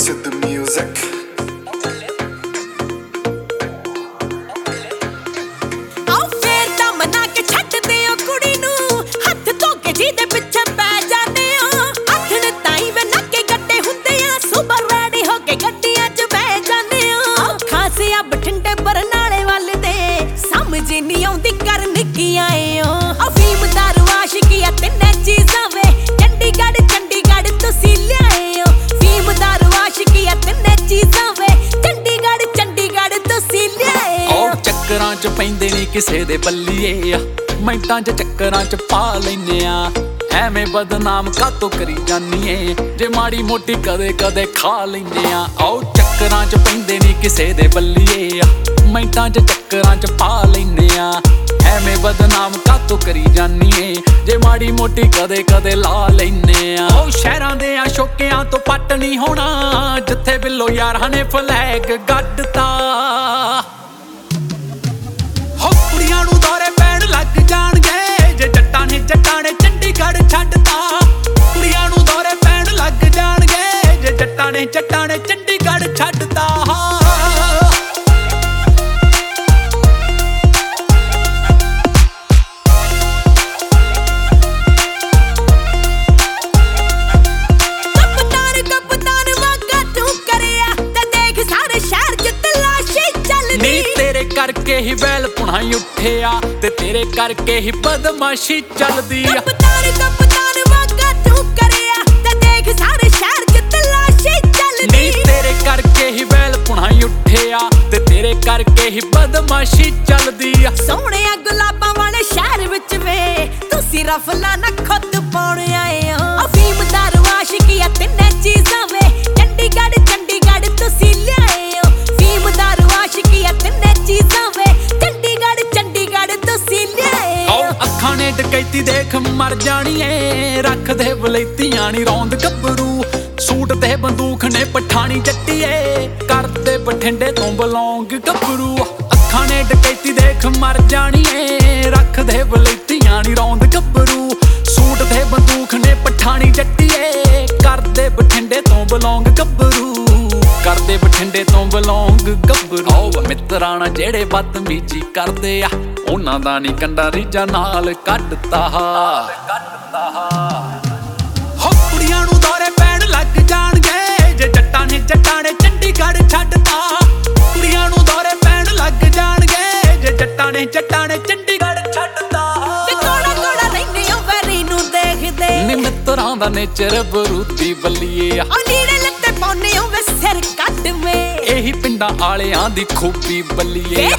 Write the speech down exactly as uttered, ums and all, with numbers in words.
to the music. ਚੱਕਰਾਂ ਚ ਪੈਂਦੇ ਨੀ ਕਿਸੇ ਦੇ ਬੱਲੀਏ ਆ, ਮਿੰਟਾਂ ਚ ਚੱਕਰਾਂ ਚ ਪਾ ਲੈਨੇ ਆ। ਐਵੇਂ ਬਦਨਾਮ ਕਾਤੋਂ ਕਰੀ ਜਾਨੀਏ, ਜੇ ਮਾੜੀ ਮੋਟੀ ਕਦੇ ਕਦੇ ਖਾ ਲੈਨੇ ਆ। ਆਓ ਚੱਕਰਾਂ ਚ ਪੈਂਦੇ ਨੀ ਕਿਸੇ ਦੇ ਬੱਲੀਏ ਆ, ਮਿੰਟਾਂ ਚ ਚੱਕਰਾਂ ਚ ਪਾ ਲੈਨੇ ਆ। ਐਵੇਂ ਬਦਨਾਮ ਕਾਤੋਂ ਕਰੀ ਜਾਨੀਏ, ਜੇ ਮਾੜੀ ਮੋਟੀ ਕਦੇ ਕਦੇ ਲਾ ਲੈਨੇ ਆ। ਉਹ ਸ਼ਹਿਰਾਂ ਦੇ ਆ ਸ਼ੋਕਿਆਂ ਤੋਂ ਪੱਟ ਨੀ ਹੋਣਾ, ਜਿੱਥੇ ਬਿੱਲੋ ਯਾਰਾਂ ਨੇ ਫਲੈਗ ਗੱਡਤਾ। ਕੁੜੀਆਂ ਨੂੰ ਦੌਰੇ ਪੈਣ ਲੱਗ ਜਾਣਗੇ, ਜੇ ਜੱਟਾਂ ਨੇ ਜੱਟਾਂ ਨੇ ਚੰਡੀਗੜ੍ਹ ਛੱਡਤਾ। ਕੁੜੀਆਂ ਨੂੰ ਦੌਰੇ ਪੈਣ ਲੱਗ ਜਾਣਗੇ, ਜੇ ਜੱਟਾਂ ਨੇ ਜੱਟਾਂ ਨੇ ਚੰਡੀਗੜ੍ਹ ਛੱਡਤਾ। ਕਰਕੇ ਹੀ ਵੈਲ ਪੁਣਾਈ ਉੱਠਿਆ, ਤੇ ਤੇਰੇ ਕਰਕੇ ਹੀ ਬਦਮਾਸ਼ੀ ਚੱਲਦੀ ਆ। ਕਪਤਾਨ ਕਪਤਾਨ ਵਾਗਾ ਤੂੰ ਕਰਿਆ, ਤੇ ਦੇਖ ਸਾਰੇ ਸ਼ਹਿਰ ਚ ਤਲਾਸ਼ੀ ਚੱਲਦੀ। ਨੀ ਤੇਰੇ ਕਰਕੇ ਹੀ ਵੈਲ ਪੁਣਾਈ ਉੱਠਿਆ, ਤੇ ਤੇਰੇ ਕਰਕੇ ਹੀ ਬਦਮਾਸ਼ੀ ਚੱਲਦੀ ਆ। ਸੋਹਣਿਆ ਗੁਲਾਬਾਂ ਵਾਲੇ ਸ਼ਹਿਰ ਵਿੱਚ ਵੇ, ਤੁਸੀਂ ਰਫਲਾ ਨਾ ਖੁੱਦ ਪਾਉਣ ਆਏ ਹੋ। ਅਫੀਮ ਦਾ ਰਵਾਸ਼ਕੀ ਆ ਤਿੰਨੇ ਚੀਜ਼ਾਂ ਵੇ, ਚੰਡੀਗੜ੍ਹ ਚੰਡੀਗੜ੍ਹ ਤੁਸੀਂ ਲਿਆਏ ਹੋ। ਫੀਮ ਦਾ ਰਵਾਸ਼ਕੀ ਆ ਤਿੰਨੇ ਚੀਜ਼ਾਂ ਵੇ, ਚੰਡੀਗੜ੍ਹ ਚੰਡੀਗੜ੍ਹ ਤੁਸੀਂ ਲਿਆਏ ਹੋ। ਅੱਖਾਂ ਨੇ ਡਕੈਤੀ ਦੇਖ ਮਰ ਜਾਣੀਏ, ਰੱਖਦੇ ਵਲੈਤੀਆਂ ਨੀ ਰੌਂਦ ਗੱਭਰੂ। ਸੂਟ ਤੇ ਬੰਦੂਕ ਨੇ ਪਠਾਣੀ ਜੱਟੀਏ, ਕਰਦੇ ਬਠਿੰਡੇ ਤੋਂ ਬਲੌਂਗ ਗੱਭਰੂ। ਅੱਖਾਂ ਨੇ ਡਕੈਤੀ ਦੇਖ ਮਰ ਜਾਣੀਏ, ਰੱਖਦੇ ਵਲੈਤੀਆਂ ਨੀ ਰੌਂਦ ਗੱਭਰੂ। ਸੂਟ ਤੇ ਬੰਦੂਕ ਨੇ ਪਠਾਣੀ ਜੱਟੀਏ, ਕਰਦੇ ਬਠਿੰਡੇ ਤੋਂ ਬਲੌਂਗ ਗੱਭਰੂ। ਕਰਦੇ ਬਠਿੰਡੇ ਤੋਂ ਬਲੌਂਗ ਗੱਭਰੂ। ਆਓ ਮਿੱਤਰਾਂ ਨਾਲ ਜਿਹੜੇ ਬਦਤਮੀਜੀ ਕਰਦੇ ਆ, ਉਹਨਾਂ ਦਾ ਨੀ ਕੰਡਾ ਰੀਝਾਂ ਨਾਲ ਕੱਢਤਾ। ਹੋ ਕੁੜੀਆਂ ਨੂੰ ਦੌਰੇ ਪੈਣ ਲੱਗ ਜਾਣਗੇ, ਜੇ ਜੱਟਾਂ ਨੇ ਜੱਟਾਂ ਨੇ ਚੰਡੀਗੜ੍ਹ ਛੱਡਤਾ। ਕੁੜੀਆਂ ਨੂੰ ਦੌਰੇ ਪੈਣ ਲੱਗ ਜਾਣਗੇ, ਜੇ ਜੱਟਾਂ ਨੇ ਜੱਟਾਂ ਨੇ ਚੰਡੀਗੜ੍ਹ ਛੱਡਤਾ। ਤੇ ਕੋੜਾ ਕੋੜਾ ਰਹਿੰਦੇ ਹੋ ਵੈਰੀ ਨੂੰ ਦੇਖਦੇ, ਨੀ ਮਿੱਤਰਾਂ ਦਾ ਨੇਚਰ ਬਰੂਦੀ ਬੱਲੀਏ ਆ। ਉਹ ਨੀੜੇ ਲੱਤੇ ਪਾਉਨੇ ਹੋ ਵੇ ਸਿਰ ਕੱਟ ਵੇ, ਇਹੀ ਪਿੰਡਾਂ ਆਲਿਆਂ ਦੀ ਖੂਬੀ ਬੱਲੀਏ।